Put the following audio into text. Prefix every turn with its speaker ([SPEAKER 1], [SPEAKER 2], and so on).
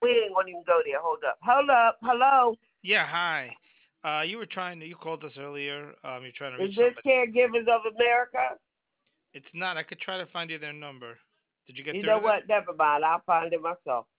[SPEAKER 1] We ain't gonna even go there. Hold up. Hold up. Hello.
[SPEAKER 2] Yeah, hi. You called us earlier. You're trying to
[SPEAKER 1] Is
[SPEAKER 2] reach
[SPEAKER 1] this
[SPEAKER 2] somebody.
[SPEAKER 1] Caregivers of America?
[SPEAKER 2] It's not. I could try to find you their number. Did you get
[SPEAKER 1] You
[SPEAKER 2] through
[SPEAKER 1] know
[SPEAKER 2] to them?
[SPEAKER 1] what? Never mind. I'll find it myself.